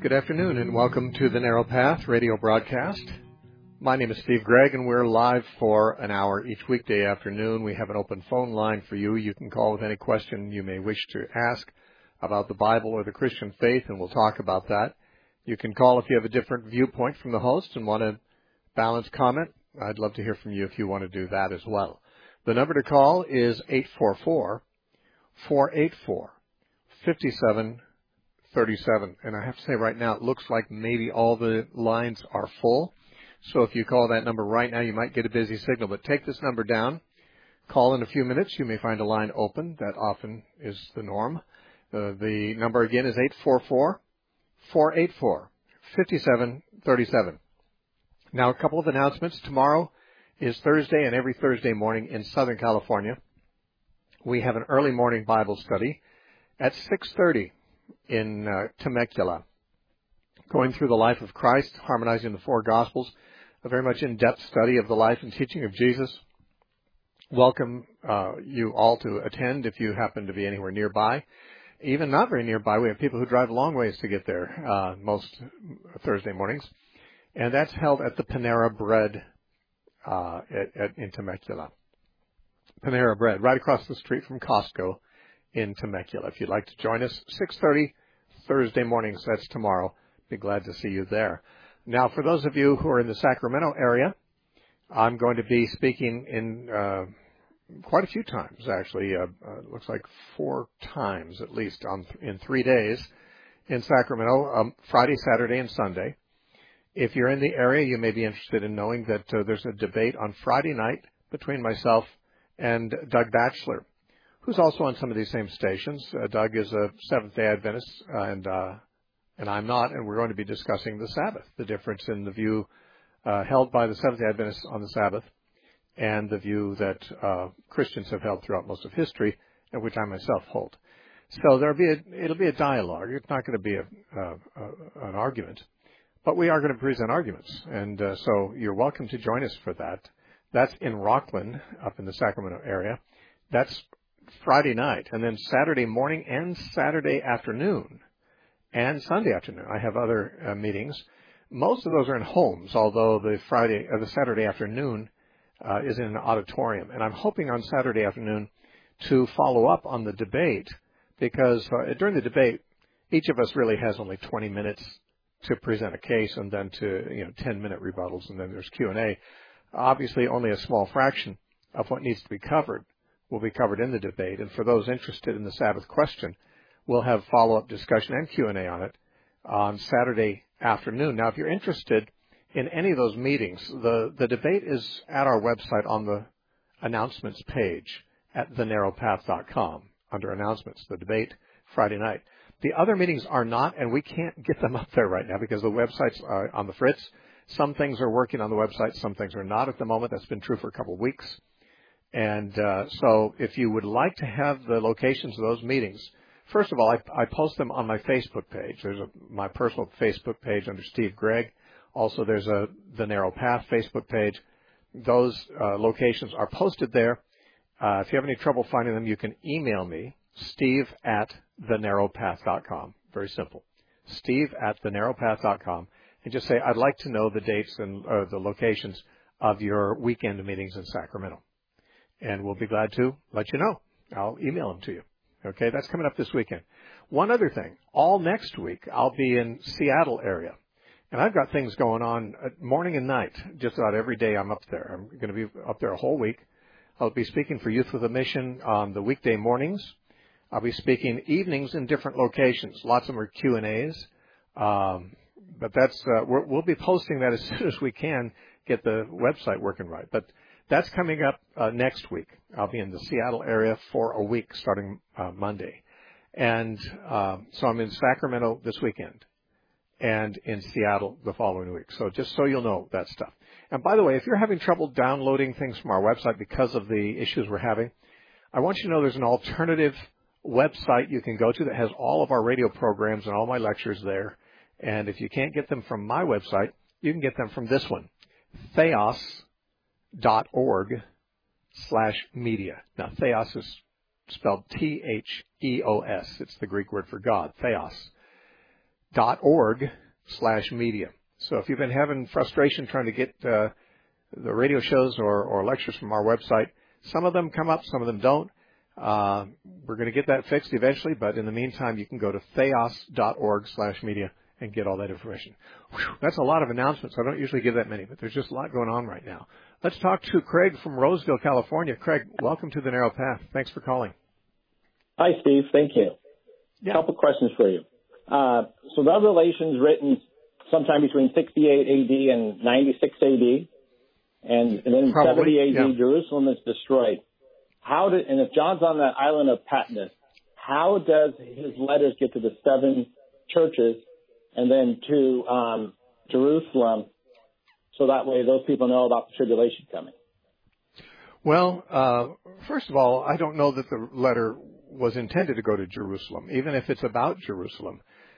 Good afternoon and welcome to the Narrow Path radio broadcast. My name is Steve Gregg and we're live for an hour each weekday afternoon. We have an open phone line for you. You can call with any question you may wish to ask about the Bible or the Christian faith, and we'll talk about that. You can call if you have a different viewpoint from the host and want a balanced comment. I'd love to hear from you if you want to do that as well. The number to call is 844-484-5737. And I have to say right now, it looks like maybe all the lines are full. So if you call that number right now, you might get a busy signal. But take this number down. Call in a few minutes. You may find a line open. That often is the norm. The number again is 844-484-5737. Now, a couple of announcements. Tomorrow is Thursday, and every Thursday morning in Southern California, we have an early morning Bible study at 6:30 in Temecula, going through the life of Christ, harmonizing the four Gospels, a very much in-depth study of the life and teaching of Jesus. Welcome you all to attend if you happen to be anywhere nearby. Even not very nearby, we have people who drive long ways to get there most Thursday mornings. And that's held at the Panera Bread in Temecula. Panera Bread, right across the street from Costco in Temecula. If you'd like to join us, 6:30 Thursday mornings, that's tomorrow. Be glad to see you there. Now, for those of you who are in the Sacramento area, I'm going to be speaking in quite a few times, actually. Looks like 4 times at least in 3 days in Sacramento, Friday, Saturday, and Sunday. If you're in the area, you may be interested in knowing that there's a debate on Friday night between myself and Doug Batchelor, who's also on some of these same stations. Doug is a Seventh-day Adventist, and I'm not, and we're going to be discussing the Sabbath, the difference in the view held by the Seventh-day Adventists on the Sabbath and the view that Christians have held throughout most of history, and which I myself hold. So it'll be a dialogue. It's not going to be an argument, but we are going to present arguments, and so you're welcome to join us for that. That's in Rockland, up in the Sacramento area. That's Friday night, and then Saturday morning and Saturday afternoon and Sunday afternoon. I have other meetings. Most of those are in homes, although the Saturday afternoon is in an auditorium. And I'm hoping on Saturday afternoon to follow up on the debate, because during the debate, each of us really has only 20 minutes to present a case, and then to 10-minute rebuttals, and then there's Q&A. Obviously, only a small fraction of what needs to be covered will be covered in the debate. And for those interested in the Sabbath question, we'll have follow-up discussion and Q&A on it on Saturday afternoon. Now, if you're interested in any of those meetings, the debate is at our website on the announcements page at thenarrowpath.com under announcements, the debate Friday night. The other meetings are not, and we can't get them up there right now because the website's on the fritz. Some things are working on the website, some things are not at the moment. That's been true for a couple of weeks. And so if you would like to have the locations of those meetings, first of all, I post them on my Facebook page. There's my personal Facebook page under Steve Gregg. Also, there's The Narrow Path Facebook page. Those locations are posted there. If you have any trouble finding them, you can email me, steve@thenarrowpath.com. Very simple. steve@thenarrowpath.com. And just say, I'd like to know the dates and the locations of your weekend meetings in Sacramento. And we'll be glad to let you know. I'll email them to you. Okay, that's coming up this weekend. One other thing, all next week I'll be in Seattle area. And I've got things going on morning and night. Just about every day I'm up there. I'm going to be up there a whole week. I'll be speaking for Youth with a Mission on the weekday mornings. I'll be speaking evenings in different locations. Lots of them are Q&As. But that's we'll be posting that as soon as we can get the website working right. But that's coming up next week. I'll be in the Seattle area for a week starting Monday. And so I'm in Sacramento this weekend and in Seattle the following week. So just so you'll know that stuff. And by the way, if you're having trouble downloading things from our website because of the issues we're having, I want you to know there's an alternative website you can go to that has all of our radio programs and all my lectures there. And if you can't get them from my website, you can get them from this one, theos.org/media. Now, Theos is spelled Theos. It's the Greek word for God, Theos. theos.org/media. So if you've been having frustration trying to get the radio shows or lectures from our website, some of them come up, some of them don't. We're going to get that fixed eventually, but in the meantime, you can go to theos.org/media and get all that information. Whew, that's a lot of announcements. I don't usually give that many, but there's just a lot going on right now. Let's talk to Craig from Roseville, California. Craig, welcome to The Narrow Path. Thanks for calling. Hi, Steve. Thank you. Yeah. A couple questions for you. So Revelation's written sometime between 68 AD and 96 AD, and then Probably, 70 AD, yeah. Jerusalem is destroyed. And if John's on the island of Patmos, how does his letters get to the 7 churches and then to Jerusalem, so that way those people know about the tribulation coming? Well, first of all, I don't know that the letter was intended to go to Jerusalem, even if it's about Jerusalem.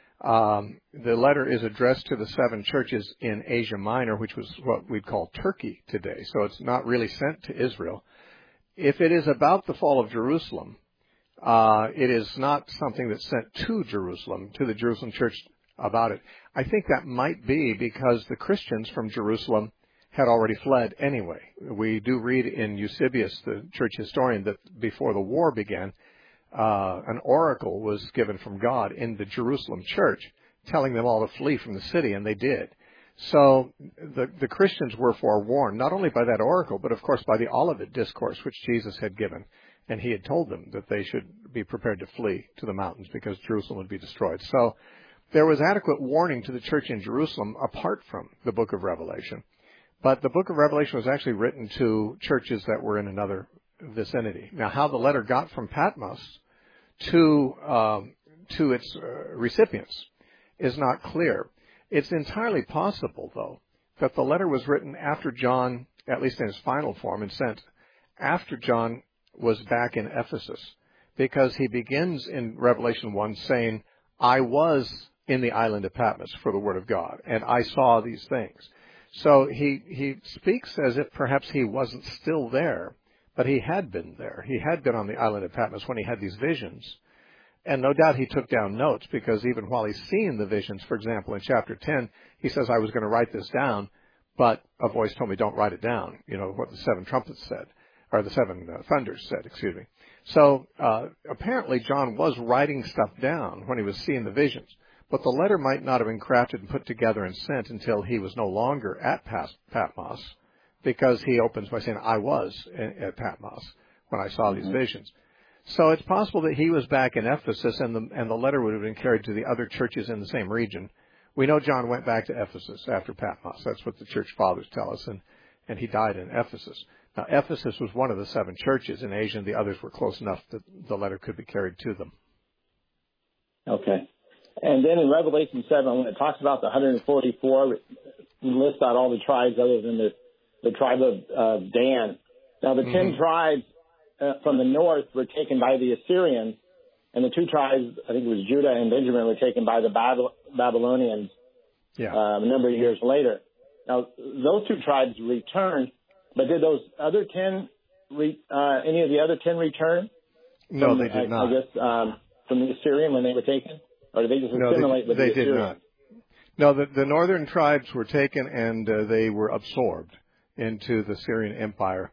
The letter is addressed to the 7 churches in Asia Minor, which was what we'd call Turkey today. So it's not really sent to Israel. If it is about the fall of Jerusalem, it is not something that's sent to Jerusalem, to the Jerusalem church about it. I think that might be because the Christians from Jerusalem had already fled anyway. We do read in Eusebius, the church historian, that before the war began, an oracle was given from God in the Jerusalem church, telling them all to flee from the city, and they did. So the Christians were forewarned, not only by that oracle, but of course by the Olivet Discourse, which Jesus had given. And he had told them that they should be prepared to flee to the mountains because Jerusalem would be destroyed. So there was adequate warning to the church in Jerusalem apart from the book of Revelation. But the book of Revelation was actually written to churches that were in another vicinity. Now, how the letter got from Patmos to its recipients is not clear. It's entirely possible, though, that the letter was written after John, at least in its final form, and sent after John was back in Ephesus, because he begins in Revelation 1 saying, I was in the island of Patmos for the word of God, and I saw these things. So he speaks as if perhaps he wasn't still there, but he had been there. He had been on the island of Patmos when he had these visions. And no doubt he took down notes, because even while he's seeing the visions, for example, in chapter 10, he says, I was going to write this down, but a voice told me, don't write it down. You know, what the 7 trumpets said, or the 7 thunders said, excuse me. So apparently John was writing stuff down when he was seeing the visions. But the letter might not have been crafted and put together and sent until he was no longer at Patmos, because he opens by saying, I was at Patmos when I saw these visions. So it's possible that he was back in Ephesus, and the letter would have been carried to the other churches in the same region. We know John went back to Ephesus after Patmos. That's what the church fathers tell us, and he died in Ephesus. Now, Ephesus was one of the 7 churches in Asia, and the others were close enough that the letter could be carried to them. Okay. And then in Revelation 7, when it talks about the 144, it lists out all the tribes other than the tribe of Dan. Now, the 10 tribes from the north were taken by the Assyrians, and the 2 tribes, I think it was Judah and Benjamin, were taken by the Babylonians a number of years later. Now, those 2 tribes returned, but did those other 10, any of the other 10 return? No, they did not. I guess from the Assyrian when they were taken? Or did they just assimilate with the Assyrian? They did not. No, the northern tribes were taken, and they were absorbed into the Assyrian Empire,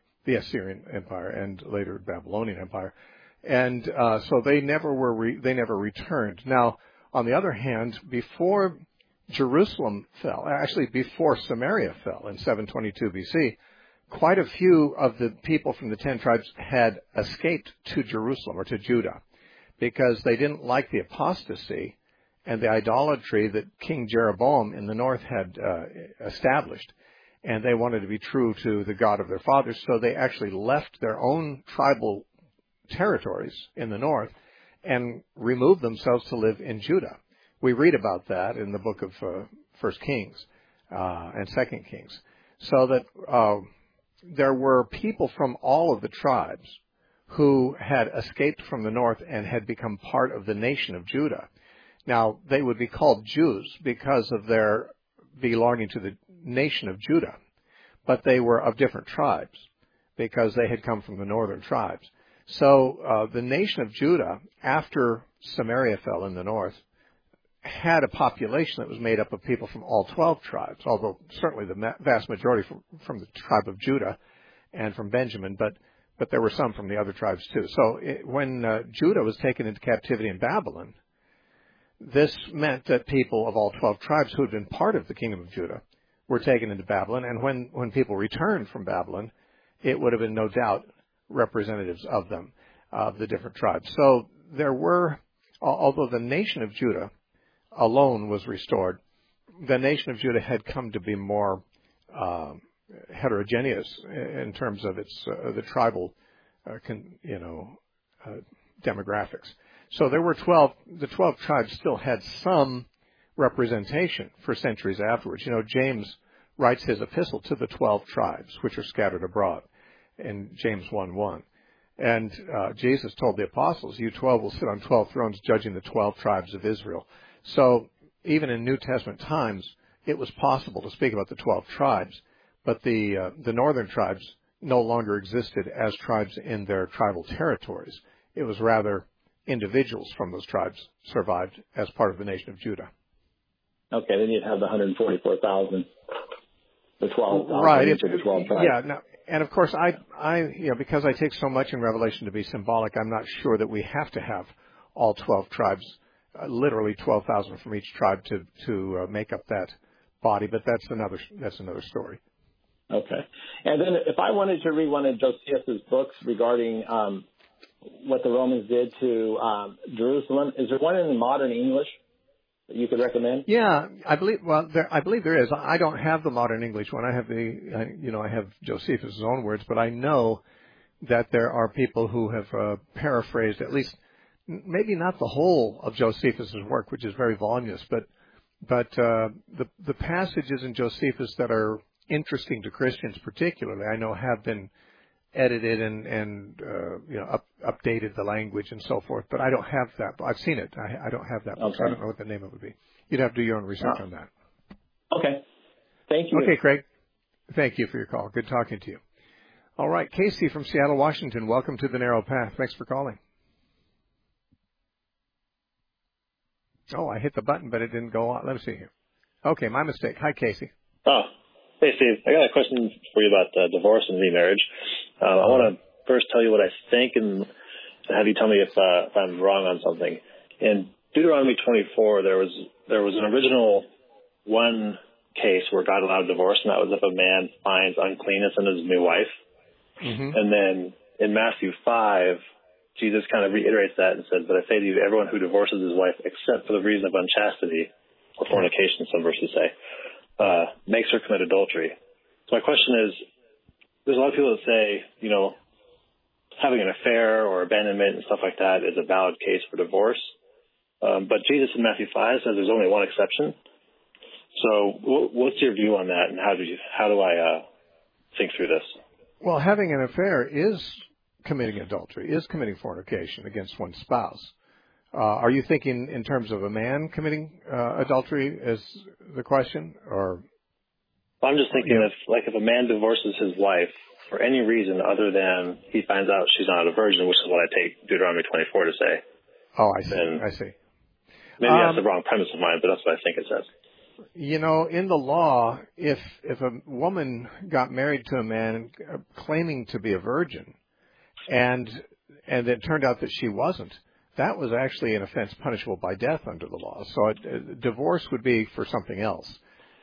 and later Babylonian Empire. And so they never returned. Now, on the other hand, before Jerusalem fell, actually before Samaria fell in 722 BC, quite a few of the people from the 10 tribes had escaped to Jerusalem or to Judah, because they didn't like the apostasy and the idolatry that King Jeroboam in the north had established. And they wanted to be true to the God of their fathers, so they actually left their own tribal territories in the north and removed themselves to live in Judah. We read about that in the book of 1 Kings and 2 Kings. So that there were people from all of the tribes who had escaped from the north and had become part of the nation of Judah. Now, they would be called Jews because of their belonging to the nation of Judah, but they were of different tribes because they had come from the northern tribes. So the nation of Judah, after Samaria fell in the north, had a population that was made up of people from all 12 tribes, although certainly the vast majority from the tribe of Judah and from Benjamin, but there were some from the other tribes too. So when Judah was taken into captivity in Babylon, this meant that people of all 12 tribes who had been part of the kingdom of Judah were taken into Babylon, and when people returned from Babylon, it would have been no doubt representatives of them, of the different tribes. So there were, although the nation of Judah alone was restored, the nation of Judah had come to be more heterogeneous in terms of its the tribal, demographics. So there were 12. The 12 tribes still had some representation for centuries afterwards. James writes his epistle to the 12 tribes, which are scattered abroad, in James 1:1. And Jesus told the apostles, "You 12 will sit on 12 thrones, judging the 12 tribes of Israel." So even in New Testament times, it was possible to speak about the 12 tribes, but the northern tribes no longer existed as tribes in their tribal territories. It was rather individuals from those tribes survived as part of the nation of Judah. Okay, then you'd have the 144,000, the 12,000 right. each of the 12 tribes. Yeah, no, and of course, because I take so much in Revelation to be symbolic, I'm not sure that we have to have all 12 tribes, literally 12,000 from each tribe to make up that body. But that's another story. Okay, and then if I wanted to read one of Josephus' books regarding what the Romans did to Jerusalem, is there one in modern English that you could recommend? Yeah, I believe there is. I don't have the modern English one. I have I have Josephus' own words, but I know that there are people who have paraphrased at least, maybe not the whole of Josephus' work, which is very voluminous, but the passages in Josephus that are interesting to Christians particularly, I know have been edited and updated the language and so forth, but I don't have that. I've seen it. I don't have that book, so I don't know what the name of it would be. You'd have to do your own research on that. Okay. Thank you. Okay, Craig. Thank you for your call. Good talking to you. All right, Casey from Seattle, Washington. Welcome to The Narrow Path. Thanks for calling. Oh, I hit the button, but it didn't go on. Let me see here. Okay, my mistake. Hi, Casey. Oh, hey, Steve. I got a question for you about divorce and remarriage. I want to first tell you what I think and have you tell me if I'm wrong on something. In Deuteronomy 24, there was an original one case where God allowed divorce, and that was if a man finds uncleanness in his new wife. Mm-hmm. And then in Matthew 5, Jesus kind of reiterates that and says, "But I say to you, everyone who divorces his wife except for the reason of unchastity or fornication," some verses say, makes her commit adultery. So my question is, there's a lot of people that say, having an affair or abandonment and stuff like that is a valid case for divorce. But Jesus in Matthew 5 says there's only one exception. So what's your view on that, and how do I think through this? Well, having an affair is committing adultery, is committing fornication against one's spouse. Are you thinking in terms of a man committing adultery as the question, or? I'm just thinking if a man divorces his wife for any reason other than he finds out she's not a virgin, which is what I take Deuteronomy 24 to say. Oh, I see. I see. Maybe that's the wrong premise of mine, but that's what I think it says. In the law, if a woman got married to a man claiming to be a virgin, and it turned out that she wasn't, that was actually an offense punishable by death under the law. So divorce would be for something else.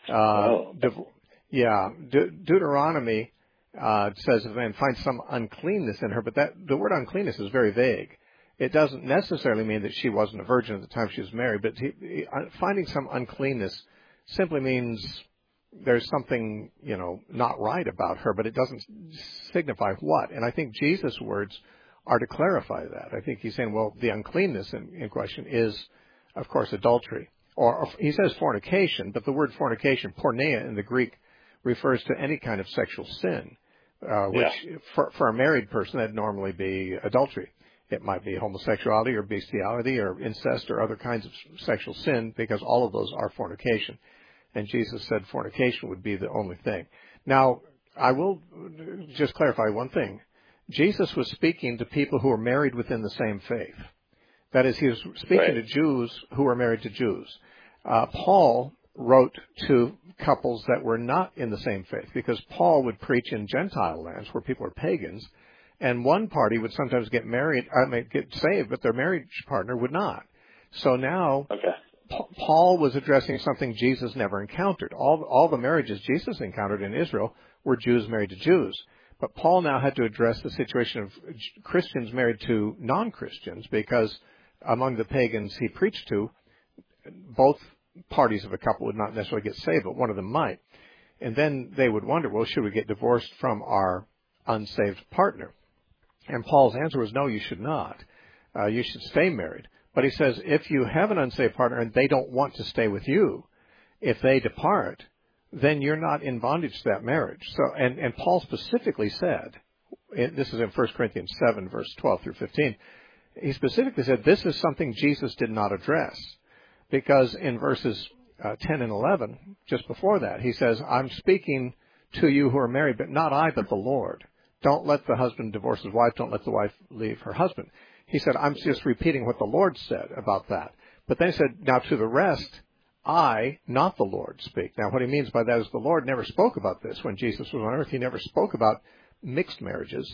Deuteronomy says if a man finds some uncleanness in her, but the word uncleanness is very vague. It doesn't necessarily mean that she wasn't a virgin at the time she was married, but finding some uncleanness simply means there's something, not right about her, but it doesn't signify what. And I think Jesus' words are to clarify that. I think he's saying, well, the uncleanness in question is, of course, adultery. Or he says fornication, but the word fornication, porneia in the Greek, refers to any kind of sexual sin, which for a married person, that'd normally be adultery. It might be homosexuality or bestiality or incest or other kinds of sexual sin, because all of those are fornication. And Jesus said fornication would be the only thing. Now, I will just clarify one thing. Jesus was speaking to people who were married within the same faith. That is, he was speaking to Jews who were married to Jews. Paul wrote to couples that were not in the same faith, because Paul would preach in Gentile lands where people are pagans, and one party would sometimes get saved, but their marriage partner would not. So now Paul was addressing something Jesus never encountered. All the marriages Jesus encountered in Israel were Jews married to Jews. But Paul now had to address the situation of Christians married to non-Christians, because among the pagans he preached to, both parties of a couple would not necessarily get saved, but one of them might. And then they would wonder, well, should we get divorced from our unsaved partner? And Paul's answer was, no, you should not. You should stay married. But he says, if you have an unsaved partner and they don't want to stay with you, if they depart, then you're not in bondage to that marriage. So, and Paul specifically said, this is in 1 Corinthians 7, verse 12 through 15, he specifically said this is something Jesus did not address. Because in verses 10 and 11, just before that, he says, I'm speaking to you who are married, but not I, but the Lord. Don't let the husband divorce his wife. Don't let the wife leave her husband. He said, I'm just repeating what the Lord said about that. But then he said, now to the rest, I, not the Lord, speak. Now what he means by that is the Lord never spoke about this when Jesus was on earth. He never spoke about mixed marriages,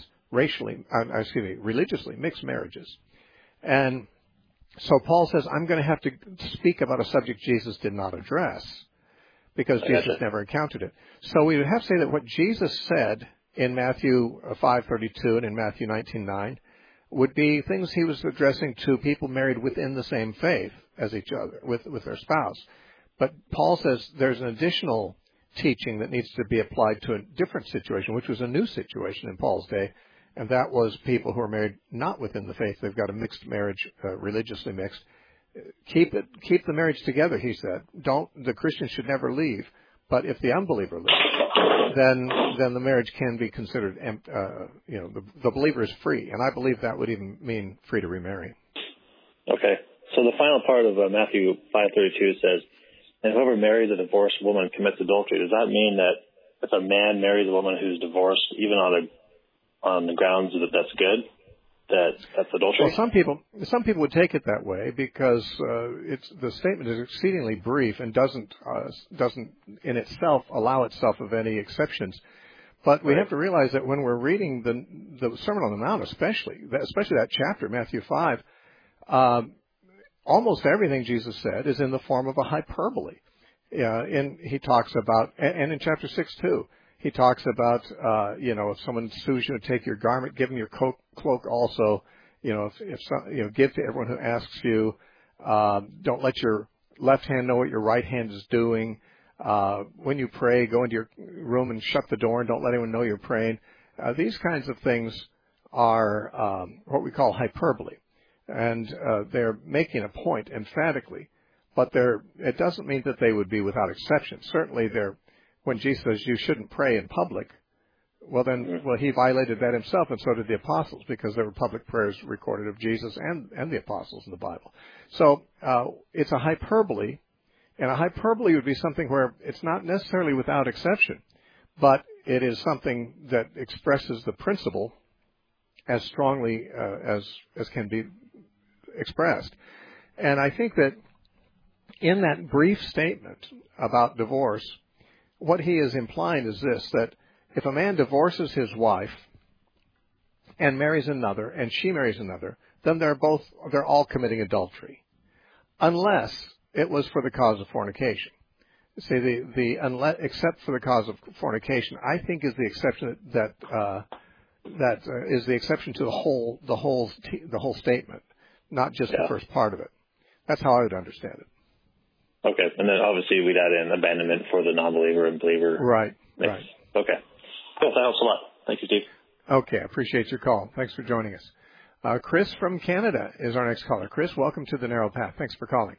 religiously mixed marriages. And so Paul says, I'm going to have to speak about a subject Jesus did not address, because Jesus never encountered it. So we would have to say that what Jesus said in Matthew 5:32 and in Matthew 19:9 would be things he was addressing to people married within the same faith as each other, with their spouse. But Paul says there's an additional teaching that needs to be applied to a different situation, which was a new situation in Paul's day, and that was people who are married not within the faith. They've got a mixed marriage, religiously mixed. Keep the marriage together, he said. The Christian should never leave. But if the unbeliever leaves, then the marriage can be considered, the believer is free. And I believe that would even mean free to remarry. Okay. So the final part of Matthew 5:32 says, and whoever marries a divorced woman commits adultery. Does that mean that if a man marries a woman who's divorced, even on the grounds that that's good, that's adultery? Well, some people would take it that way, because the statement is exceedingly brief and doesn't in itself allow itself of any exceptions. But we have to realize that when we're reading the Sermon on the Mount, especially that chapter, Matthew 5, almost everything Jesus said is in the form of a hyperbole. He talks about, and in chapter 6 too, he talks about, if someone sues you to take your garment, give them your cloak also. Give to everyone who asks you. Don't let your left hand know what your right hand is doing. When you pray, go into your room and shut the door and don't let anyone know you're praying. These kinds of things are what we call hyperbole. And they're making a point emphatically. But it doesn't mean that they would be without exception. Certainly when Jesus says you shouldn't pray in public, he violated that himself, and so did the apostles, because there were public prayers recorded of Jesus and the apostles in the Bible. So it's a hyperbole, and a hyperbole would be something where it's not necessarily without exception, but it is something that expresses the principle as strongly as can be expressed. And I think that in that brief statement about divorce, what he is implying is this, that if a man divorces his wife and marries another, and she marries another, then they're all committing adultery, unless it was for the cause of fornication. See, except for the cause of fornication, I think is the exception that is the exception to the whole statement, not just the first part of it. That's how I would understand it. Okay, and then obviously we'd add in abandonment for the non-believer and believer. Right. Okay. Cool, that helps a lot. Thank you, Steve. Okay, I appreciate your call. Thanks for joining us. Chris from Canada is our next caller. Chris, welcome to The Narrow Path. Thanks for calling.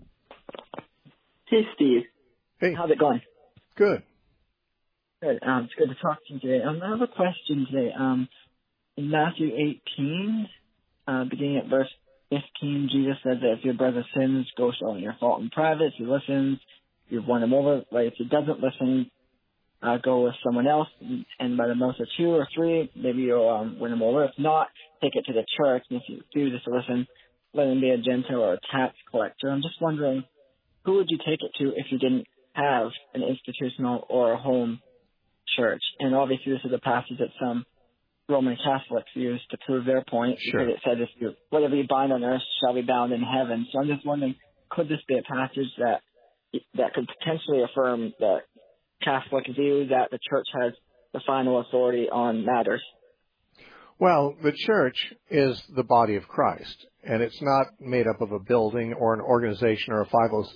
Hey, Steve. Hey. How's it going? Good. Good. It's good to talk to you today. I have a question today. In Matthew 18, beginning at verse 15, Jesus says that if your brother sins, go show him your fault in private. If he listens, you've won him over. Right? If he doesn't listen, go with someone else. And by the most of 2 or 3, maybe you'll win him over. If not, take it to the church. And if you do just listen, let him be a Gentile or a tax collector. I'm just wondering, who would you take it to if you didn't have an institutional or a home church? And obviously this is a passage that some Roman Catholics use to prove their point. Sure. Because it said, whatever you bind on earth shall be bound in heaven. So I'm just wondering, could this be a passage that could potentially affirm the Catholic view that the church has the final authority on matters? Well, the church is the body of Christ, and it's not made up of a building or an organization or a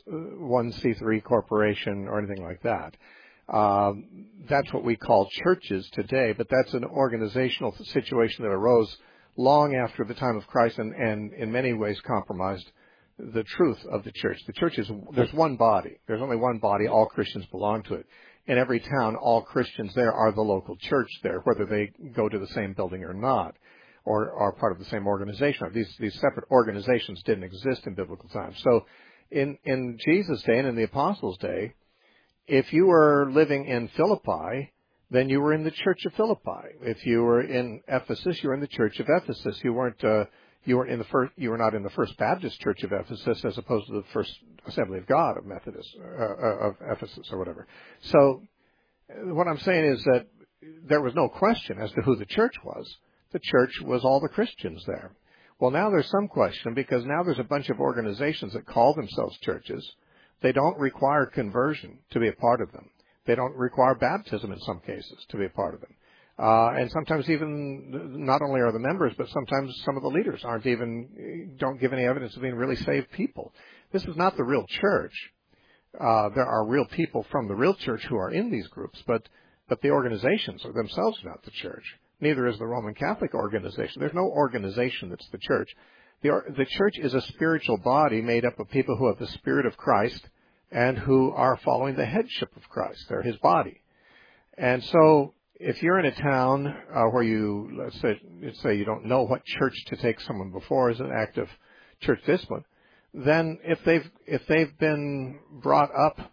501c3 corporation or anything like that. That's what we call churches today, but that's an organizational situation that arose long after the time of Christ and in many ways compromised the truth of the church. The church there's one body. There's only one body. All Christians belong to it. In every town, all Christians there are the local church there, whether they go to the same building or not, or are part of the same organization. These separate organizations didn't exist in biblical times. So in Jesus' day and in the Apostles' day, if you were living in Philippi, then you were in the church of Philippi. If you were in Ephesus, you were in the church of Ephesus. You were not in the First Baptist Church of Ephesus as opposed to the First Assembly of God of of Ephesus or whatever. So what I'm saying is that there was no question as to who the church was. The church was all the Christians there. Well, now there's some question because now there's a bunch of organizations that call themselves churches. They don't require conversion to be a part of them. They don't require baptism in some cases to be a part of them. And sometimes even not only are the members, but sometimes some of the leaders don't give any evidence of being really saved people. This is not the real church. There are real people from the real church who are in these groups, but the organizations are themselves not the church. Neither is the Roman Catholic organization. There's no organization that's the church. The church is a spiritual body made up of people who have the Spirit of Christ and who are following the headship of Christ. They're His body. And so if you're in a town where let's say you don't know what church to take someone before as an act of church discipline, then if they've been brought up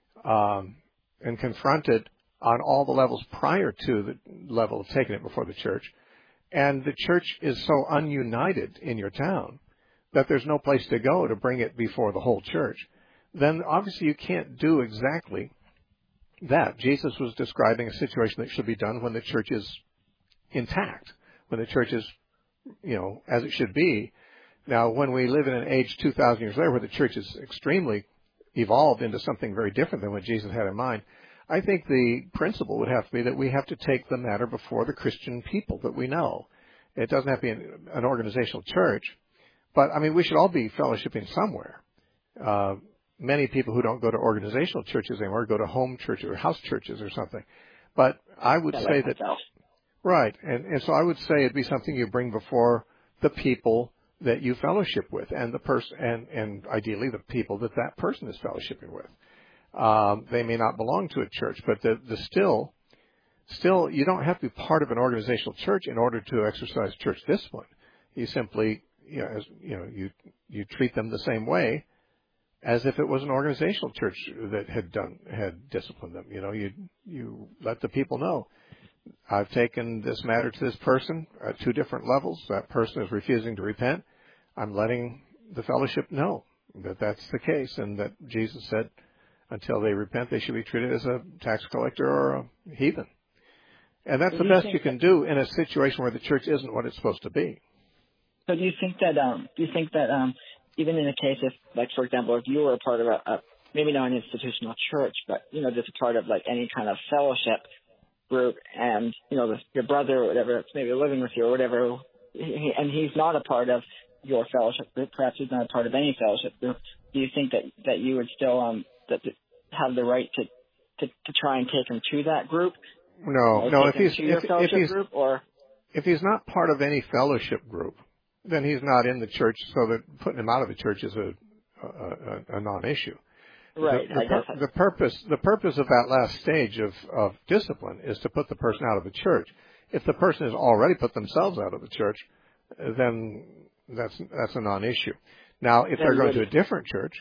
and confronted on all the levels prior to the level of taking it before the church, and the church is so ununited in your town that there's no place to go to bring it before the whole church, then obviously you can't do exactly that. Jesus was describing a situation that should be done when the church is intact, when the church is, as it should be. Now, when we live in an age 2,000 years later where the church is extremely evolved into something very different than what Jesus had in mind, I think the principle would have to be that we have to take the matter before the Christian people that we know. It doesn't have to be an organizational church, but, we should all be fellowshipping somewhere. Many people who don't go to organizational churches anymore go to home churches or house churches or something. But I would say that, right, and so I would say it'd be something you bring before the people that you fellowship with and the person, and ideally the people that person is fellowshipping with. They may not belong to a church, but still, you don't have to be part of an organizational church in order to exercise church discipline. You simply, you treat them the same way as if it was an organizational church that had disciplined them. You let the people know, I've taken this matter to this person at two different levels. That person is refusing to repent. I'm letting the fellowship know that that's the case, and that Jesus said until they repent, they should be treated as a tax collector or a heathen. And that's the best you can do in a situation where the church isn't what it's supposed to be. So do you think that even in a case if, like, for example, if you were a part of maybe not an institutional church, but, just a part of, like, any kind of fellowship group, and, your brother or whatever that's maybe living with you or whatever, and he's not a part of your fellowship group, perhaps he's not a part of any fellowship group, do you think that you would still have the right to try and take him to that group? No. If he's not part of any fellowship group, then he's not in the church. So that putting him out of the church is a non-issue. Right. The purpose of that last stage of discipline is to put the person out of the church. If the person has already put themselves out of the church, then that's a non-issue. Now, if they're going to a different church,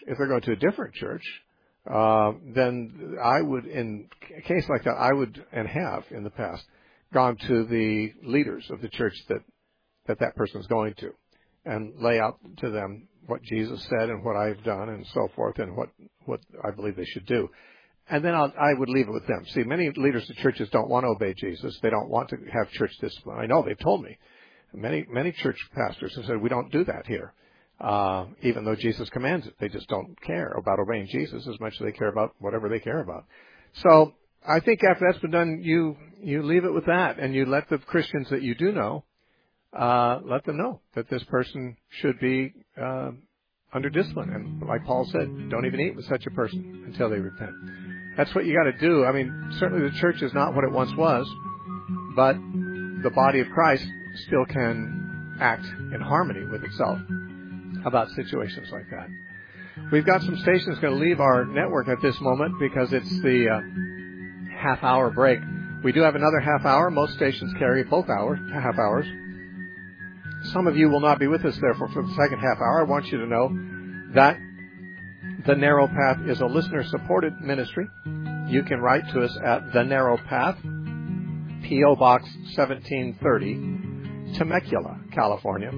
then I would, in a case like that, I would and have in the past gone to the leaders of the church that person's going to, and lay out to them what Jesus said and what I've done and so forth and what I believe they should do. And then I would leave it with them. See, many leaders of churches don't want to obey Jesus. They don't want to have church discipline. I know, they've told me. Many church pastors have said, we don't do that here. Even though Jesus commands it. They just don't care about obeying Jesus as much as they care about whatever they care about. So I think after that's been done, you leave it with that, and you let the Christians that you do know, let them know that this person should be under discipline. And like Paul said, don't even eat with such a person until they repent. That's what you got to do. I mean, certainly the church is not what it once was, but the body of Christ still can act in harmony with itself about situations like that. We've got some stations going to leave our network at this moment because it's the half-hour break. We do have another half hour. Most stations carry both half hours. Some of you will not be with us, therefore, for the second half hour. I want you to know that The Narrow Path is a listener-supported ministry. You can write to us at The Narrow Path, P.O. Box 1730, Temecula, California,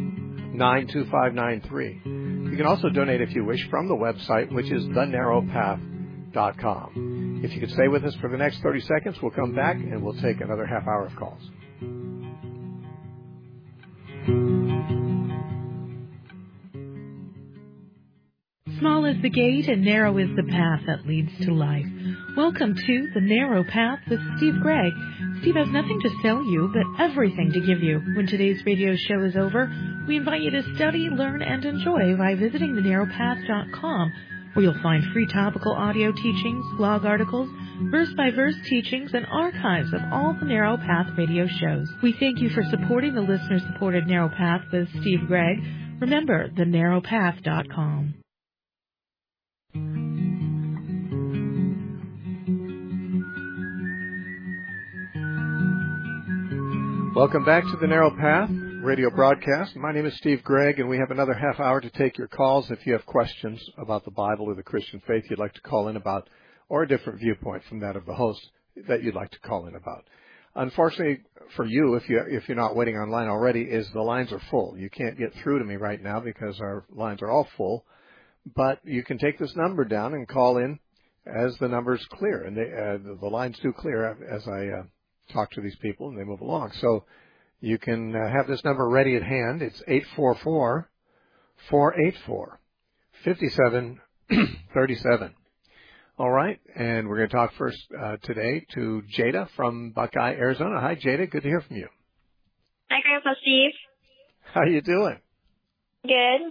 92593. You can also donate if you wish from the website, which is thenarrowpath.com. If you could stay with us for the next 30 seconds, we'll come back and we'll take another half hour of calls. Small is the gate and narrow is the path that leads to life. Welcome to The Narrow Path with Steve Gregg. Steve has nothing to sell you, but everything to give you. When today's radio show is over, we invite you to study, learn, and enjoy by visiting thenarrowpath.com, where you'll find free topical audio teachings, blog articles, verse-by-verse teachings, and archives of all the Narrow Path radio shows. We thank you for supporting the listener-supported Narrow Path with Steve Gregg. Remember, thenarrowpath.com. Welcome back to the Narrow Path radio broadcast. My name is Steve Gregg, and we have another half hour to take your calls if you have questions about the Bible or the Christian faith you'd like to call in about, or a different viewpoint from that of the host that you'd like to call in about. Unfortunately for you, if you're not waiting online already, is the lines are full. You can't get through to me right now because our lines are all full. But you can take this number down and call in as the number's clear, and the lines do clear as I talk to these people and they move along. So you can have this number ready at hand. It's 844-484-5737. All right, and we're going to talk first today to Jada from Buckeye, Arizona. Hi, Jada. Good to hear from you. Hi, Grandpa Steve. How you doing? Good.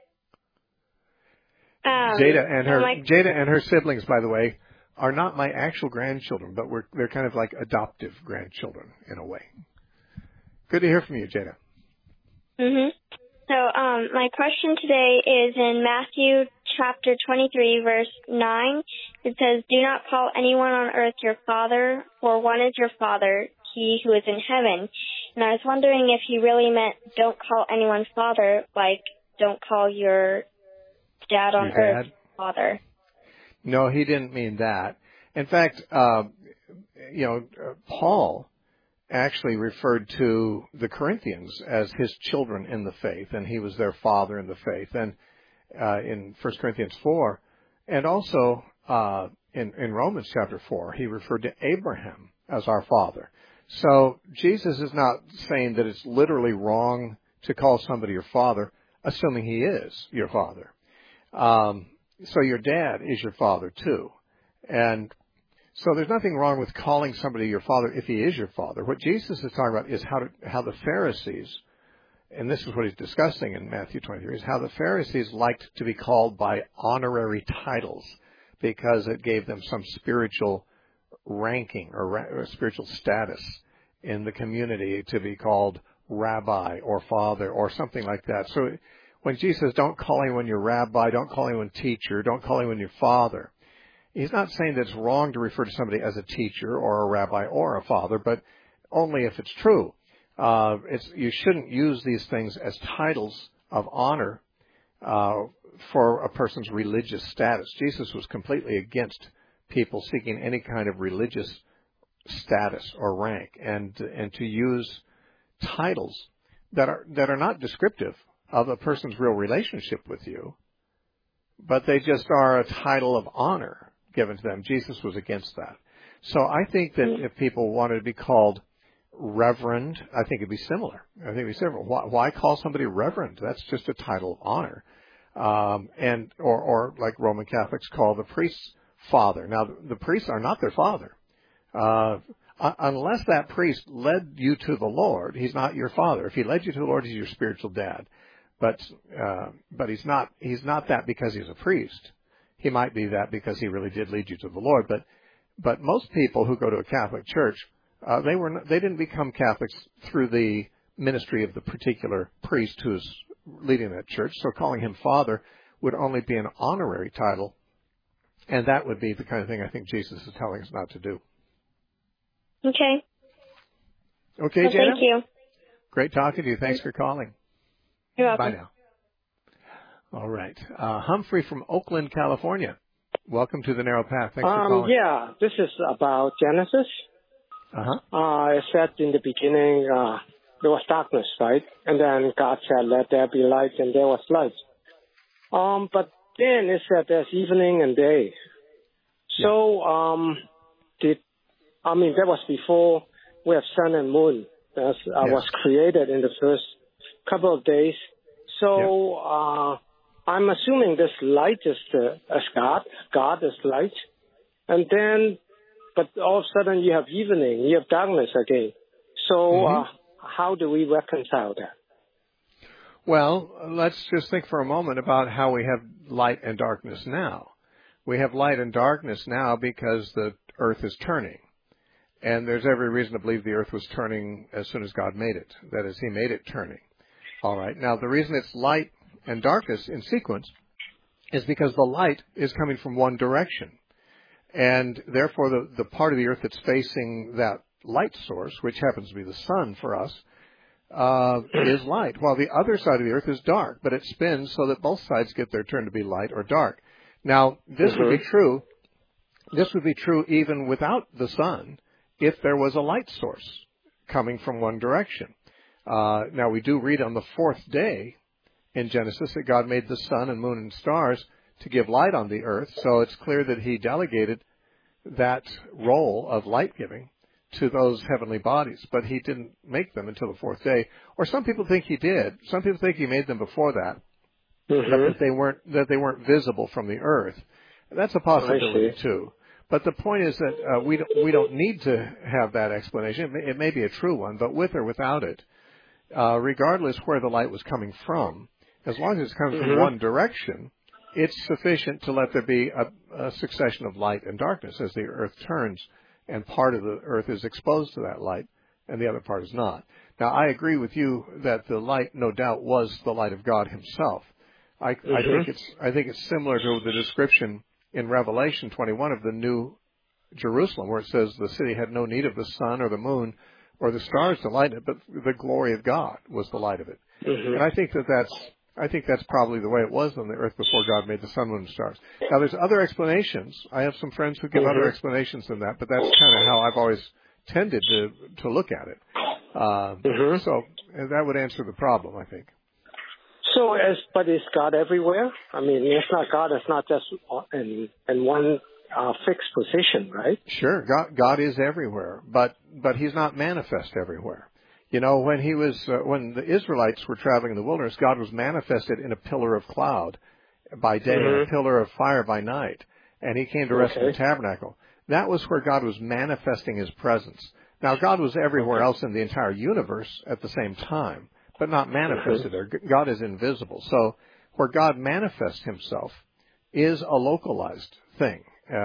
Jada and her siblings, by the way, are not my actual grandchildren, but they're kind of like adoptive grandchildren in a way. Good to hear from you, Jada. Mhm. So, my question today is in Matthew chapter 23, verse 9. It says, "Do not call anyone on earth your father, for one is your Father, he who is in heaven." And I was wondering if he really meant don't call anyone father, like don't call your dad on earth father. No, he didn't mean that. In fact, Paul actually referred to the Corinthians as his children in the faith, and he was their father in the faith. And in 1 Corinthians 4, and also in Romans chapter 4, he referred to Abraham as our father. So Jesus is not saying that it's literally wrong to call somebody your father, assuming he is your father. So your dad is your father too. And so there's nothing wrong with calling somebody your father if he is your father. What Jesus is talking about is how the Pharisees, and this is what he's discussing in Matthew 23, is how the Pharisees liked to be called by honorary titles because it gave them some spiritual ranking or spiritual status in the community to be called rabbi or father or something like that. So when Jesus says, don't call anyone your rabbi, don't call anyone teacher, don't call anyone your father, he's not saying that it's wrong to refer to somebody as a teacher or a rabbi or a father, but only if it's true. You shouldn't use these things as titles of honor for a person's religious status. Jesus was completely against people seeking any kind of religious status or rank, and to use titles that are not descriptive of a person's real relationship with you, but they just are a title of honor given to them. Jesus was against that. So I think that if people wanted to be called reverend, I think it'd be similar. I think it'd be similar. Why call somebody reverend? That's just a title of honor. Or like Roman Catholics call the priests father. Now, the priests are not their father. Unless that priest led you to the Lord, he's not your father. If he led you to the Lord, he's your spiritual dad. But he's not that because he's a priest. He might be that because he really did lead you to the Lord. But most people who go to a Catholic church, they didn't become Catholics through the ministry of the particular priest who's leading that church. So calling him father would only be an honorary title, and that would be the kind of thing I think Jesus is telling us not to do. Okay. Okay, well, Jana? Thank you. Great talking to you. Thanks for calling. You're welcome. Bye now. All right. Humphrey from Oakland, California. Welcome to the Narrow Path. Thanks for calling. Yeah, this is about Genesis. It said in the beginning there was darkness, right? And then God said, let there be light, and there was light. But then it said there's evening and day. So that was before we have sun and moon. That was created in the first couple of days. So I'm assuming this light is as God. God is light. And then, but all of a sudden you have evening, you have darkness again. So how do we reconcile that? Well, let's just think for a moment about how we have light and darkness now. We have light and darkness now because the earth is turning. And there's every reason to believe the earth was turning as soon as God made it. That is, he made it turning. All right. Now, the reason it's light and darkness in sequence is because the light is coming from one direction. And therefore, the part of the earth that's facing that light source, which happens to be the sun for us, is light, while the other side of the earth is dark. But it spins so that both sides get their turn to be light or dark. Now, this would be true. This would be true even without the sun if there was a light source coming from one direction. Now, we do read on the fourth day in Genesis that God made the sun and moon and stars to give light on the earth. So it's clear that he delegated that role of light giving to those heavenly bodies, but he didn't make them until the fourth day. Or some people think he did. Some people think he made them before that, but that they weren't visible from the earth. That's a possibility too. But the point is that we don't need to have that explanation. It may be a true one, but with or without it, regardless where the light was coming from, as long as it's coming from one direction, it's sufficient to let there be a succession of light and darkness as the earth turns, and part of the earth is exposed to that light, and the other part is not. Now, I agree with you that the light, no doubt, was the light of God himself. I think it's similar to the description in Revelation 21 of the New Jerusalem, where it says the city had no need of the sun or the moon or the stars to light it, but the glory of God was the light of it. And I think that's probably the way it was on the earth before God made the sun, moon, and stars. Now, there's other explanations. I have some friends who give other explanations than that, but that's kind of how I've always tended to look at it. So that would answer the problem, I think. So, but is God everywhere? I mean, it's not God. It's not just in one fixed position, right? Sure, God is everywhere, but he's not manifest everywhere. You know, when when the Israelites were traveling in the wilderness, God was manifested in a pillar of cloud by day and a pillar of fire by night, and he came to rest in the tabernacle. That was where God was manifesting his presence. Now, God was everywhere else in the entire universe at the same time, but not manifested there. God is invisible. So where God manifests himself is a localized thing.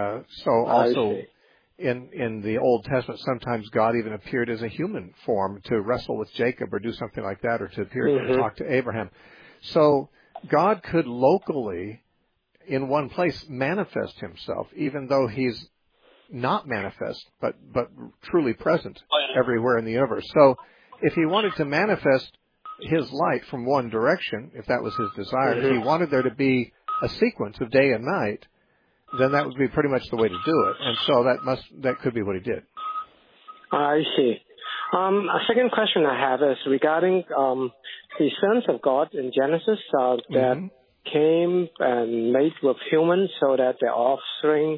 In the Old Testament, sometimes God even appeared as a human form to wrestle with Jacob or do something like that, or to appear to talk to Abraham. So God could locally, in one place, manifest himself, even though he's not manifest, but truly present everywhere in the universe. So if he wanted to manifest his light from one direction, if that was his desire, if he wanted there to be a sequence of day and night, then that would be pretty much the way to do it. And so that could be what he did. I see. A second question I have is regarding the sons of God in Genesis that came and made with humans so that their offsprings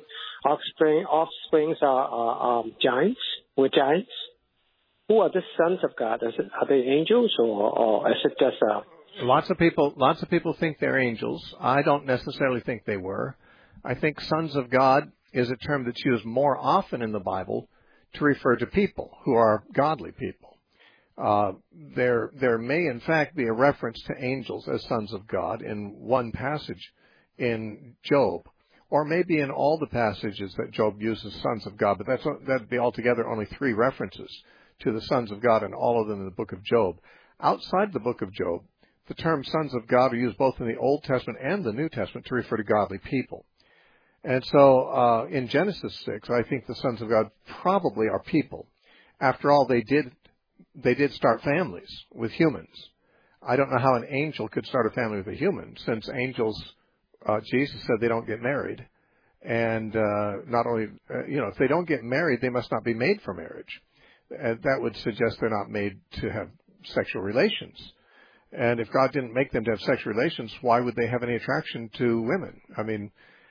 are giants. Were giants. Who are the sons of God? Are they angels or is it just Lots of people think they're angels. I don't necessarily think they were. I think sons of God is a term that's used more often in the Bible to refer to people who are godly people. There may, in fact, be a reference to angels as sons of God in one passage in Job, or maybe in all the passages that Job uses sons of God, but that'd be altogether only 3 references to the sons of God, and all of them in the book of Job. Outside the book of Job, the term sons of God are used both in the Old Testament and the New Testament to refer to godly people. And so in Genesis 6, I think the sons of God probably are people. After all, they did start families with humans. I don't know how an angel could start a family with a human, since angels, Jesus said they don't get married. And not only, if they don't get married, they must not be made for marriage. That would suggest they're not made to have sexual relations. And if God didn't make them to have sexual relations, why would they have any attraction to women? I mean,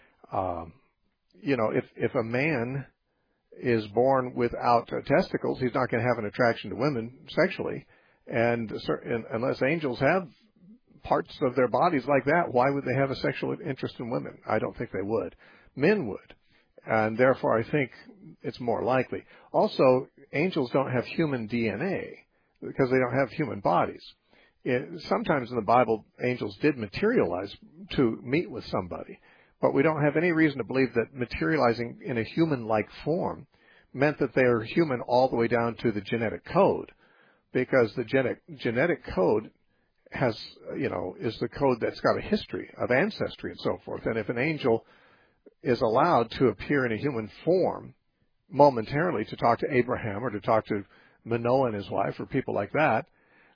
if a man is born without testicles, he's not going to have an attraction to women sexually. And unless angels have parts of their bodies like that, why would they have a sexual interest in women? I don't think they would. Men would. And therefore, I think it's more likely. Also, angels don't have human DNA because they don't have human bodies. Sometimes in the Bible, angels did materialize to meet with somebody. But we don't have any reason to believe that materializing in a human-like form meant that they are human all the way down to the genetic code, because the genetic code has, is the code that's got a history of ancestry and so forth. And if an angel is allowed to appear in a human form momentarily to talk to Abraham or to talk to Manoah and his wife or people like that,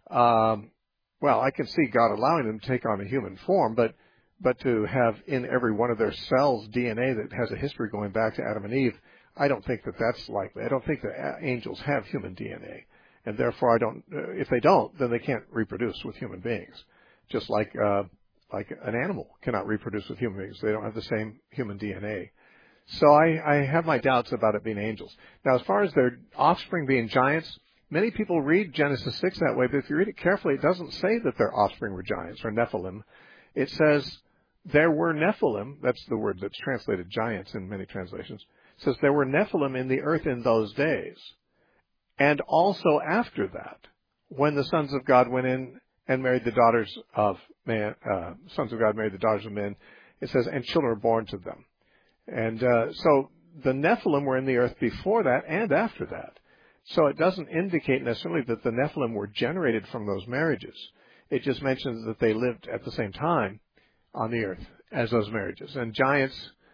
well, I can see God allowing them to take on a human form, but to have in every one of their cells DNA that has a history going back to Adam and Eve, I don't think that that's likely. I don't think that angels have human DNA. And therefore, if they don't, then they can't reproduce with human beings. Just like an animal cannot reproduce with human beings. They don't have the same human DNA. So I have my doubts about it being angels. Now, as far as their offspring being giants, many people read Genesis 6 that way, but if you read it carefully, it doesn't say that their offspring were giants or Nephilim. It says there were Nephilim. That's the word that's translated giants in many translations. It says there were Nephilim in the earth in those days. And also after that, when the sons of God went in and married the daughters of man, sons of God married the daughters of men, it says, and children were born to them. And so the Nephilim were in the earth before that and after that. So it doesn't indicate necessarily that the Nephilim were generated from those marriages. It just mentions that they lived at the same time on the earth as those marriages. And giants,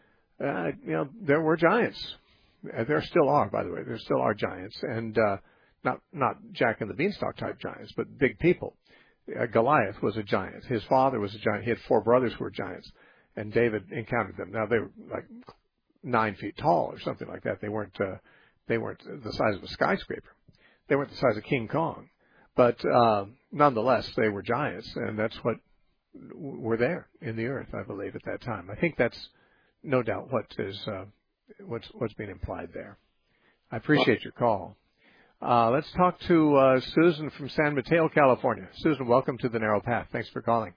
there were giants. There still are, by the way. There still are giants, and not Jack and the Beanstalk type giants, but big people. Goliath was a giant. His father was a giant. He had 4 brothers who were giants, and David encountered them. Now they were like 9 feet tall or something like that. They weren't the size of a skyscraper. They weren't the size of King Kong, but nonetheless they were giants, and that's what were there in the earth, I believe, at that time. I think that's no doubt what's being implied there. I appreciate your call. Let's talk to Susan from San Mateo, California. Susan, welcome to the Narrow Path. Thanks for calling.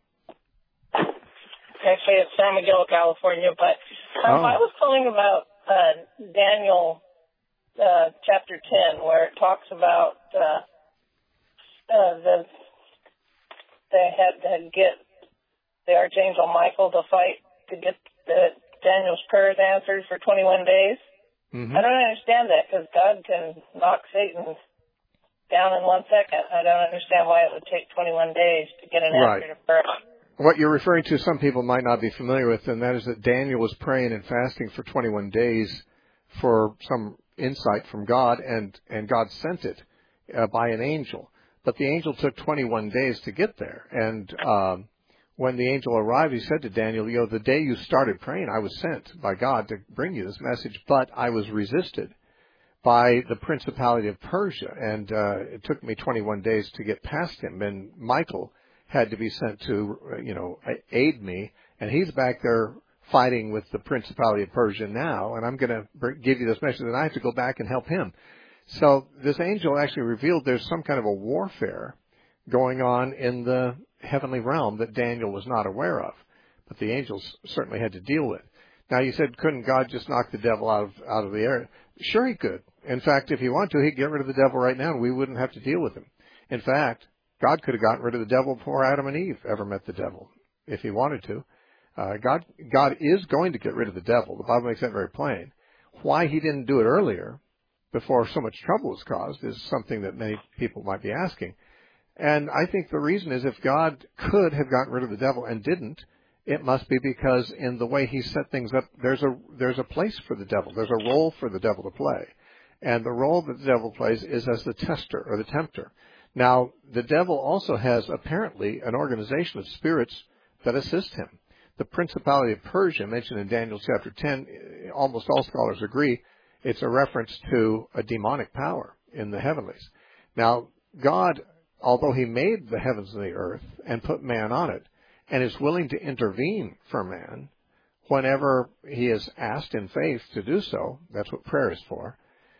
Actually, it's San Miguel, California, but I was calling about Daniel chapter 10, where it talks about they had to get the Archangel Michael to fight to get Daniel's prayers answered for 21 days. Mm-hmm. I don't understand that, because God can knock Satan down in 1 second. I don't understand why it would take 21 days to get an answer to prayer. What you're referring to, some people might not be familiar with, and that is that Daniel was praying and fasting for 21 days for some insight from God, and God sent it by an angel. But the angel took 21 days to get there, and when the angel arrived, he said to Daniel, the day you started praying, I was sent by God to bring you this message, but I was resisted by the principality of Persia. And it took me 21 days to get past him. And Michael had to be sent to, aid me. And he's back there fighting with the principality of Persia now. And I'm going to give you this message, and I have to go back and help him. So this angel actually revealed there's some kind of a warfare going on in the heavenly realm that Daniel was not aware of. But the angels certainly had to deal with. Now, you said, couldn't God just knock the devil out of the air? Sure he could. In fact, if he wanted to, he'd get rid of the devil right now, and we wouldn't have to deal with him. In fact, God could have gotten rid of the devil before Adam and Eve ever met the devil, if he wanted to. God is going to get rid of the devil. The Bible makes that very plain. Why he didn't do it earlier, before so much trouble was caused, is something that many people might be asking. And I think the reason is, if God could have gotten rid of the devil and didn't, it must be because in the way he set things up, there's a place for the devil. There's a role for the devil to play. And the role that the devil plays is as the tester or the tempter. Now, the devil also has apparently an organization of spirits that assist him. The principality of Persia, mentioned in Daniel chapter 10, almost all scholars agree, it's a reference to a demonic power in the heavenlies. Now, God, although he made the heavens and the earth and put man on it, and is willing to intervene for man whenever he is asked in faith to do so, that's what prayer is for,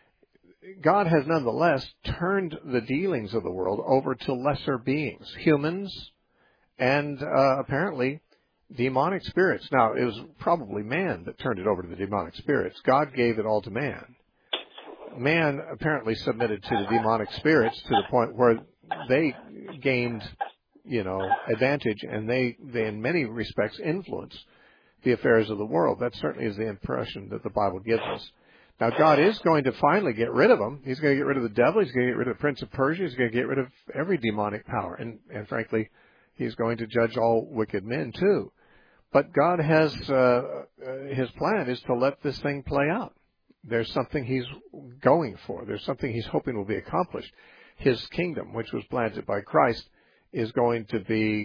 God has nonetheless turned the dealings of the world over to lesser beings, humans, and apparently demonic spirits. Now, it was probably man that turned it over to the demonic spirits. God gave it all to man. Man apparently submitted to the demonic spirits to the point where they gained, advantage, and they in many respects influence the affairs of the world. That certainly is the impression that the Bible gives us. Now, God is going to finally get rid of them. He's going to get rid of the devil. He's going to get rid of the prince of Persia. He's going to get rid of every demonic power. And frankly, he's going to judge all wicked men too. But God has, his plan is to let this thing play out. There's something he's going for. There's something he's hoping will be accomplished. His kingdom, which was planted by Christ, is going to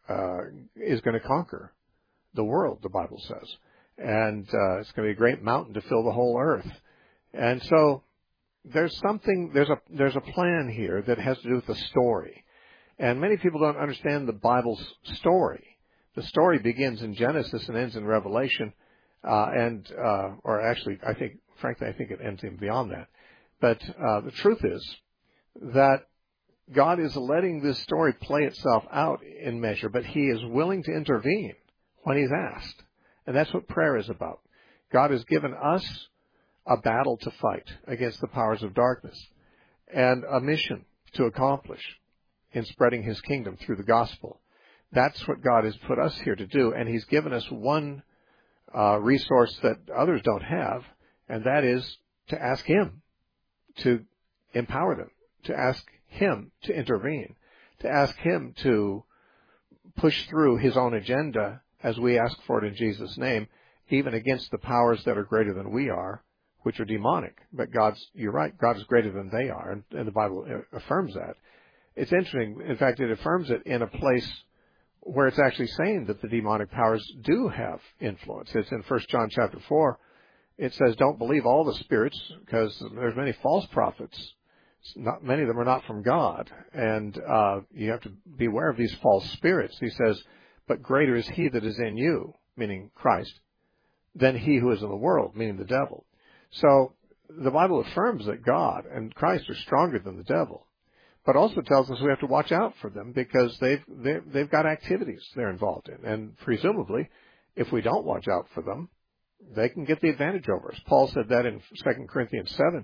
conquer the world, the Bible says. And it's going to be a great mountain to fill the whole earth. And so there's a plan here that has to do with the story. And many people don't understand the Bible's story. The story begins in Genesis and ends in Revelation, or actually, I think it ends even beyond that. But the truth is that God is letting this story play itself out in measure, but he is willing to intervene when he's asked. And that's what prayer is about. God has given us a battle to fight against the powers of darkness and a mission to accomplish in spreading his kingdom through the gospel. That's what God has put us here to do, and he's given us one resource that others don't have, and that is to ask him to empower them, to ask him to intervene, to ask him to push through his own agenda as we ask for it in Jesus' name, even against the powers that are greater than we are, which are demonic. But you're right, God is greater than they are, and the Bible affirms that. It's interesting. In fact, it affirms it in a place where it's actually saying that the demonic powers do have influence. It's in 1 John chapter 4. It says, don't believe all the spirits, because there's many false prophets. Many of them are not from God. And you have to beware of these false spirits. He says, but greater is he that is in you, meaning Christ, than he who is in the world, meaning the devil. So the Bible affirms that God and Christ are stronger than the devil, but also tells us we have to watch out for them because they've got activities they're involved in. And presumably, if we don't watch out for them, they can get the advantage over us. Paul said that in 2 Corinthians 7,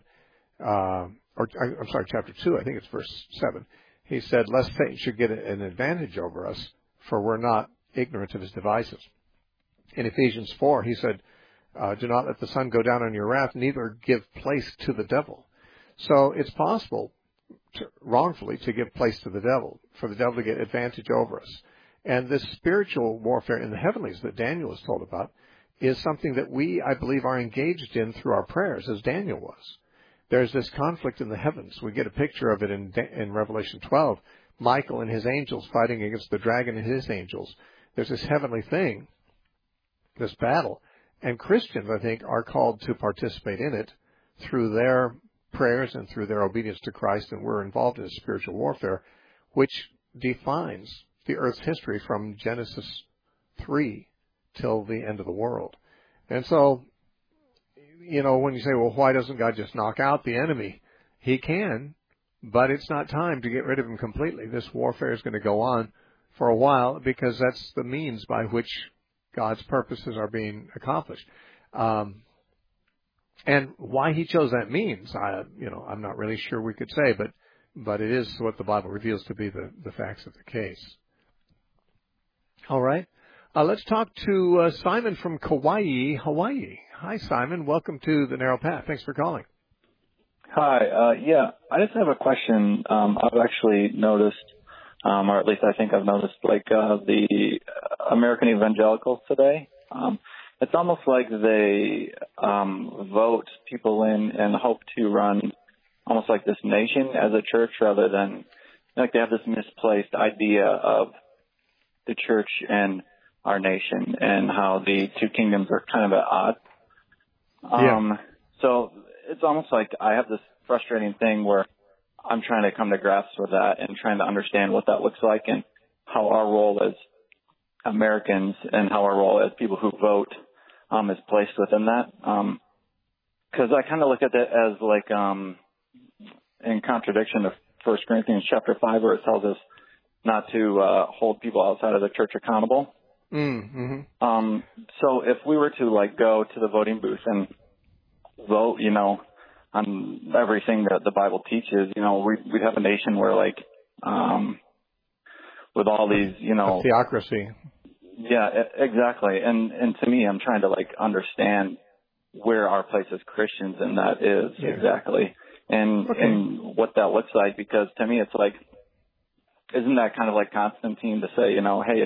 chapter 2, I think it's verse 7. He said, lest Satan should get an advantage over us, for we're not ignorant of his devices. In Ephesians 4, he said, do not let the sun go down on your wrath, neither give place to the devil. So it's possible wrongfully to give place to the devil, for the devil to get advantage over us. And this spiritual warfare in the heavenlies that Daniel is told about is something that we, I believe, are engaged in through our prayers, as Daniel was. There's this conflict in the heavens. We get a picture of it in Revelation 12. Michael and his angels fighting against the dragon and his angels. There's this heavenly thing, this battle. And Christians, I think, are called to participate in it through their prayers and through their obedience to Christ, and we're involved in spiritual warfare, which defines the earth's history from Genesis 3 till the end of the world. And so, when you say, well, why doesn't God just knock out the enemy? He can, but it's not time to get rid of him completely. This warfare is going to go on for a while because that's the means by which God's purposes are being accomplished. And why he chose that means, I'm not really sure we could say, but it is what the Bible reveals to be the facts of the case. All right. Let's talk to Simon from Kauai, Hawaii. Hi, Simon. Welcome to The Narrow Path. Thanks for calling. Hi. I just have a question. I've actually noticed, or at least I think I've noticed, the American evangelicals today. It's almost like they vote people in and hope to run almost like this nation as a church rather than, they have this misplaced idea of the church and our nation and how the two kingdoms are kind of at odds. So it's almost like I have this frustrating thing where I'm trying to come to grasp with that and trying to understand what that looks like and how our role as Americans and how our role as people who vote is placed within that. Because I kind of look at it as in contradiction of 1 Corinthians chapter 5, where it tells us not to hold people outside of the church accountable. Mm-hmm. So if we were to go to the voting booth and vote, on everything that the Bible teaches, we'd have a nation where with all these, a theocracy. Yeah, exactly. And to me, I'm trying to understand where our place as Christians in that is exactly, and what that looks like. Because to me, it's isn't that kind of like Constantine to say, hey,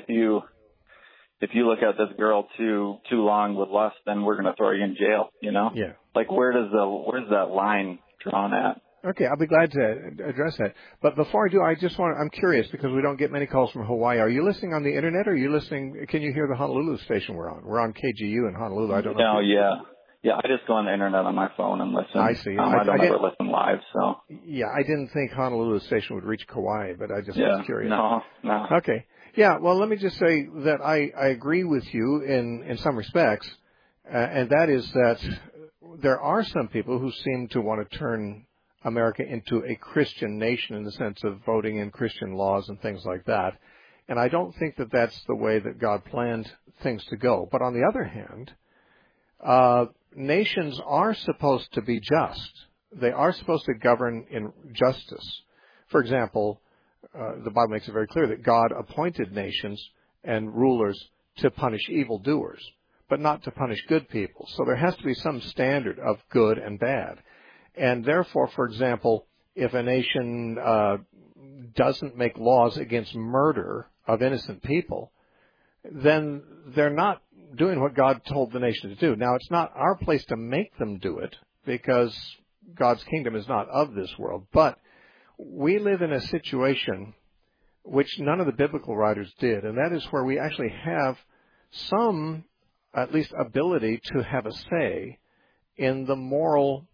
if you look at this girl too long with lust, then we're going to throw you in jail. Yeah. Where's that line drawn at? Okay, I'll be glad to address that. But before I do, I'm curious because we don't get many calls from Hawaii. Are you listening on the internet or are you listening? Can you hear the Honolulu station we're on? We're on KGU in Honolulu. I don't know. No, yeah. I just go on the internet on my phone and listen. I see. I don't ever listen live, so. Yeah, I didn't think Honolulu station would reach Kauai, but I just was curious. No. Okay. Yeah, well, let me just say that I agree with you in some respects, and that is that there are some people who seem to want to turn America into a Christian nation in the sense of voting in Christian laws and things like that. And I don't think that that's the way that God planned things to go. But on the other hand, nations are supposed to be just. They are supposed to govern in justice. For example, the Bible makes it very clear that God appointed nations and rulers to punish evildoers, but not to punish good people. So there has to be some standard of good and bad. And therefore, for example, if a nation doesn't make laws against murder of innocent people, then they're not doing what God told the nation to do. Now, it's not our place to make them do it because God's kingdom is not of this world. But we live in a situation which none of the biblical writers did, and that is where we actually have some, at least, ability to have a say in the moral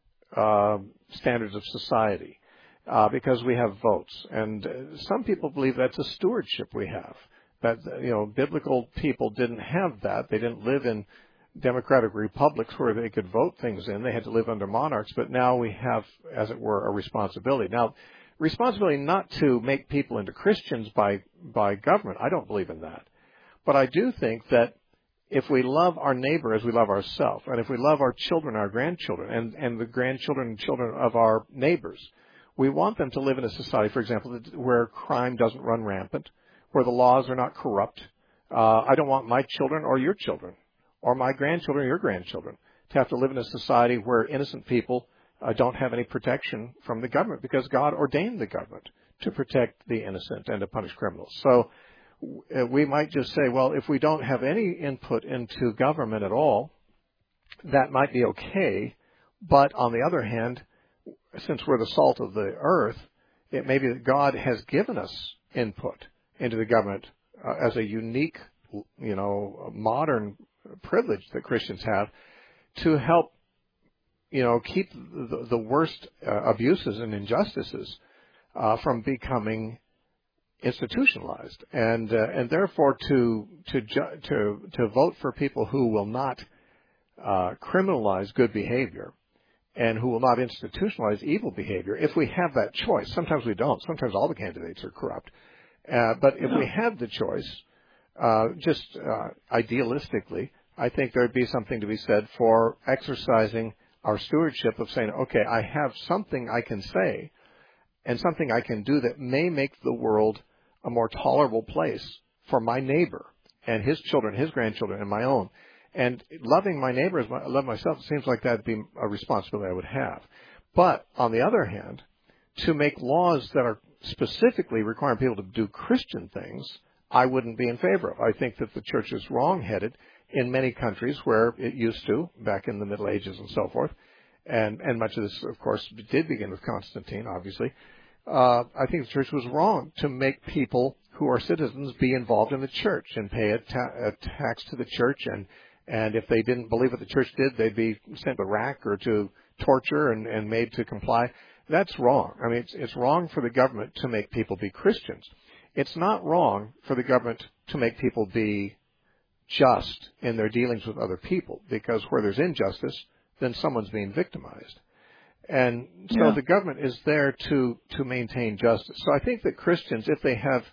standards of society because we have votes. And some people believe that's a stewardship we have. That, biblical people didn't have that. They didn't live in democratic republics where they could vote things in. They had to live under monarchs. But now we have, as it were, a responsibility. Now, responsibility not to make people into Christians by government. I don't believe in that. But I do think that if we love our neighbor as we love ourselves, and if we love our children, our grandchildren, and the grandchildren and children of our neighbors, we want them to live in a society, for example, where crime doesn't run rampant, where the laws are not corrupt. I don't want my children or your children, or my grandchildren or your grandchildren, to have to live in a society where innocent people don't have any protection from the government, because God ordained the government to protect the innocent and to punish criminals. So we might just say, well, if we don't have any input into government at all, that might be okay. But on the other hand, since we're the salt of the earth, it may be that God has given us input into the government as a unique, modern privilege that Christians have to help, keep the worst abuses and injustices from becoming institutionalized, and therefore to vote for people who will not criminalize good behavior and who will not institutionalize evil behavior. If we have that choice, sometimes we don't. Sometimes all the candidates are corrupt. But if we have the choice, idealistically, I think there'd be something to be said for exercising our stewardship of saying, okay, I have something I can say and something I can do that may make the world a more tolerable place for my neighbor and his children, his grandchildren, and my own. And loving my neighbor as I love myself seems like that'd be a responsibility I would have. But on the other hand, to make laws that are specifically requiring people to do Christian things, I wouldn't be in favor of. I think that the church is wrong-headed in many countries where it used to, back in the Middle Ages and so forth. And much of this, of course, did begin with Constantine, obviously. I think the church was wrong to make people who are citizens be involved in the church and pay a tax to the church. And if they didn't believe what the church did, they'd be sent to rack or to torture and made to comply. That's wrong. I mean, it's wrong for the government to make people be Christians. It's not wrong for the government to make people be just in their dealings with other people, because where there's injustice, then someone's being victimized. And so the government is there to maintain justice. So I think that Christians, if they have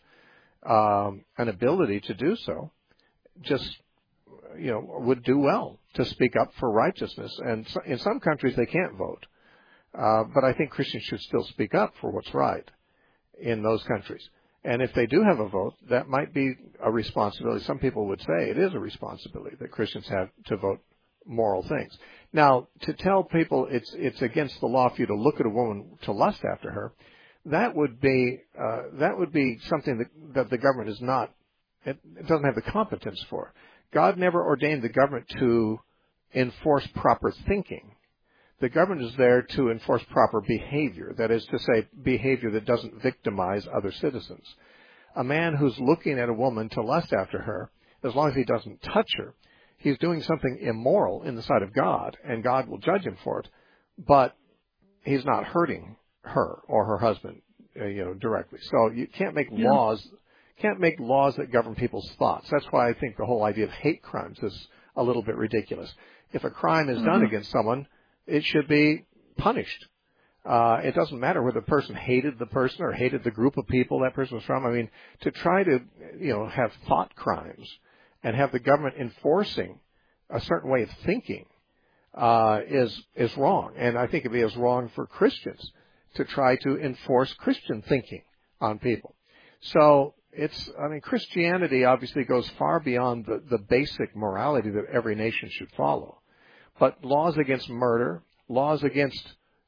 an ability to do so, just would do well to speak up for righteousness. And so, in some countries they can't vote, but I think Christians should still speak up for what's right in those countries. And if they do have a vote, that might be a responsibility. Some people would say it is a responsibility that Christians have to vote moral things. Now, to tell people it's against the law for you to look at a woman to lust after her, that would be something that the government is not. It doesn't have the competence for. God never ordained the government to enforce proper thinking. The government is there to enforce proper behavior, that is to say, behavior that doesn't victimize other citizens. A man who's looking at a woman to lust after her, as long as he doesn't touch her, he's doing something immoral in the sight of God, and God will judge him for it, but he's not hurting her or her husband, directly. So you can't make laws that govern people's thoughts. That's why I think the whole idea of hate crimes is a little bit ridiculous. If a crime is done against someone, it should be punished. It doesn't matter whether the person hated the person or hated the group of people that person was from. I mean, to try to, have thought crimes and have the government enforcing a certain way of thinking is wrong. And I think it'd be as wrong for Christians to try to enforce Christian thinking on people. So Christianity obviously goes far beyond the basic morality that every nation should follow. But laws against murder, laws against,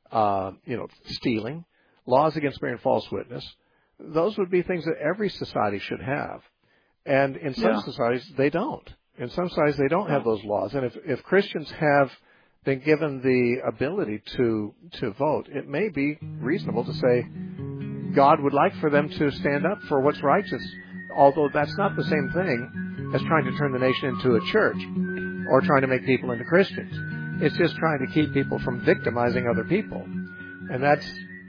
stealing, laws against bearing false witness, those would be things that every society should have. And in some societies, they don't. In some societies, they don't have those laws. And if Christians have been given the ability to vote, it may be reasonable to say God would like for them to stand up for what's righteous, although that's not the same thing as trying to turn the nation into a church or trying to make people into Christians. It's just trying to keep people from victimizing other people. And that's,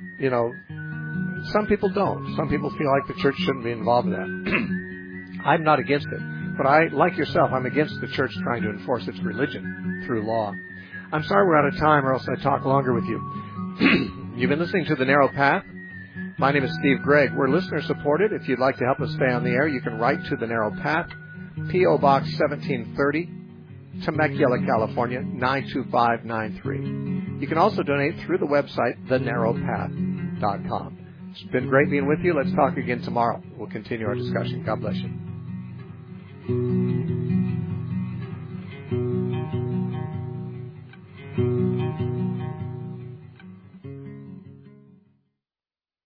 some people don't. Some people feel like the church shouldn't be involved in that. I'm not against it. But like yourself, I'm against the church trying to enforce its religion through law. I'm sorry we're out of time, or else I'd talk longer with you. You've been listening to The Narrow Path. My name is Steve Gregg. We're listener-supported. If you'd like to help us stay on the air, you can write to The Narrow Path, P.O. Box 1730, Temecula, California, 92593. You can also donate through the website, thenarrowpath.com. It's been great being with you. Let's talk again tomorrow. We'll continue our discussion. God bless you.